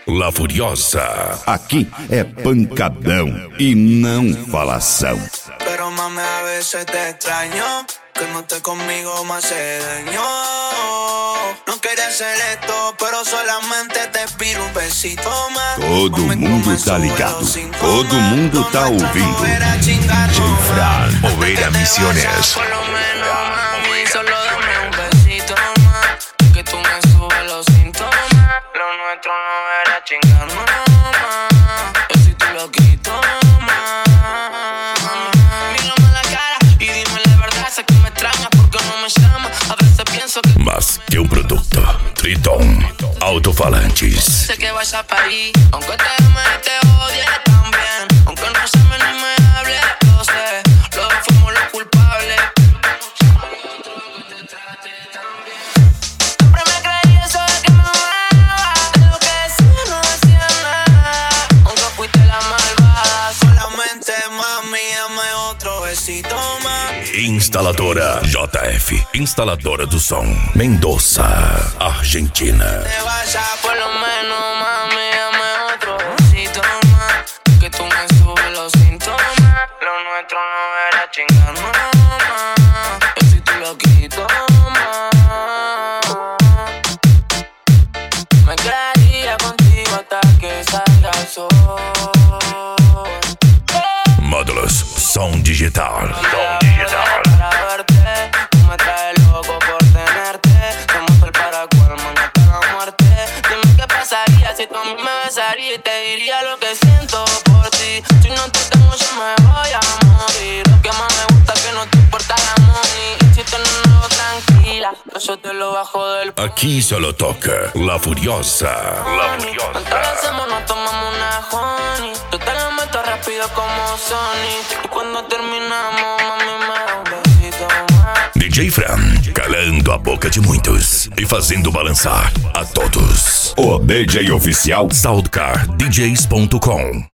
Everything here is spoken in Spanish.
La Furiosa. Aqui é pancadão e não falação. Pero mami, a veces te extraño, que no estés conmigo me hace daño. No quería hacer esto, pero solamente te pido un besito más. Todo mundo tá ligado, todo mundo tá ouvindo. J-Fran, Oveira Misiones. Por lo menos, mami, solo dame un besito más, que tú me subes los síntomas. Lo nuestro no era chingar más, yo si tú lo quito más. Mírame a la cara y dime la verdad, sé que me extrañas porque no me llamas. A veces pienso que Mas que um produto. Triton Alto-Falantes. sé que vas a París, aunque te ame y te odie también. Aunque no se me ni me hable, lo sé, los dos fuimos los culpables. Siempre me creí eso de que me amaba, de lo que decía no decía nada. Aunque fuiste la malvada, solamente mami, dame otro besito más. Instaladora JF. Instaladora do som. Mendoza, Argentina. Te vayas, por lo menos, mami, dame otro besito más, que tú me subes los síntomas. Lo nuestro no era chingar más, yo si tú lo quito más. Me quedaría contigo hasta que salga el sol. Módulos Som Digital. Para verte, tú me traes loco por tenerte. Somos el paracual, mañana hasta la muerte. Dime qué pasaría si tú a mí me besarías y te diría lo que siento por ti. Si no te tengo yo me voy a morir. Lo que más me gusta es que no te importa la money. Y si tú no me lo tranquila, yo te lo bajo del Aqui solo toca La Furiosa. La Cuando lo Furiosa. hacemos nos tomamos una honey. Yo te la meto rápido como Sony. Y cuando terminamos, mami, me da un besito más. DJ Fran, calando a boca de muitos e fazendo balançar a todos. O DJ oficial Soundcardjs.com